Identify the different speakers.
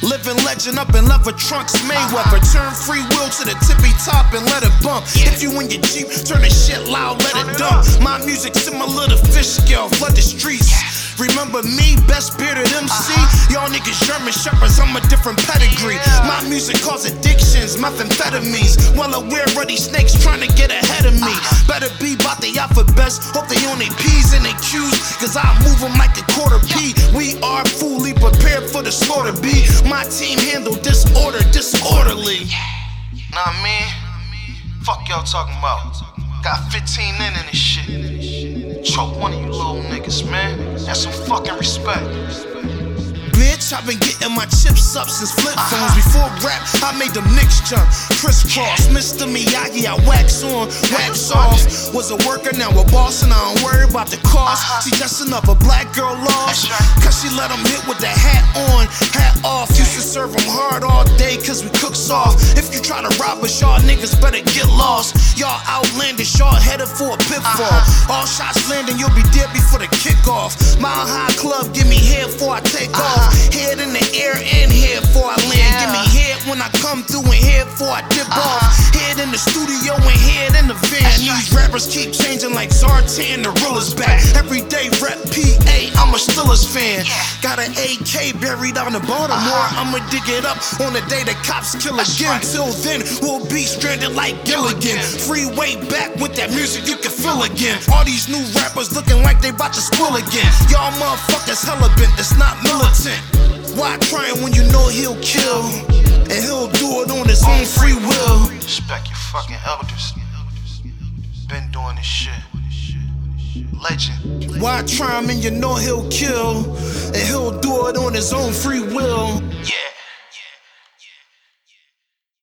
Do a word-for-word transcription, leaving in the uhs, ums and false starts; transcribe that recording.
Speaker 1: Living legend up in leather trunks, Mayweather. Turn free will to the tippy top and let it bump. If you in your Jeep, turn the shit loud, let it dump. My music similar to fish scale, flood the streets. Remember me, best bearded M C? Y'all niggas German shepherds, I'm a different pedigree. My music cause addictions, methamphetamines. Well aware of these snakes trying to get ahead of me. Better be about the alphabets, hope they on their P's and their Q's, cause I move them like a quarter P. We are fully prepared for the slaughter B. My team handle disorder, disorderly.
Speaker 2: Nah, I mean, fuck y'all talking about. Got fifteen in in this shit. Choke one of you little niggas, man. That's some fucking respect.
Speaker 1: Bitch, I've been getting my chips up since flip phones. Before rap, I made them Knicks jump. Crisscross, Mister Miyagi, I wax on, wax off. Was a worker, now a boss, and I don't worry about the cost. She dressing up a black girl lost, cause she let him hit with the hat on, hat off. Used to serve them hard all day, cause we cook soft. If you try to rob us, y'all niggas better get lost. Y'all outlandish, y'all headed for a pitfall. All shots landing, you'll be dead before the kickoff. Mile High Club, give me head before I take off. Head in the air and head before I land. Give me head when I come through and head before I dip off. Head in the studio and head in the van. These rappers keep changing like Zartan, the realest back. Everyday rep P A, I'm a Steelers fan. Got an A K buried down in Baltimore. I'ma dig it up on the day the cops kill again. Till then, we'll be stranded like Gilligan. Freeway back with that music you can feel again. All these new rappers looking like they bout to spill again. Y'all motherfuckers hella bent, it's not militant. Why trying when you know he'll kill? And he'll do it on his own free will.
Speaker 2: Respect your fucking elders. Been doing this shit. Legend.
Speaker 1: Why try him and you know he'll kill? And he'll do it on his own free will.
Speaker 2: Yeah.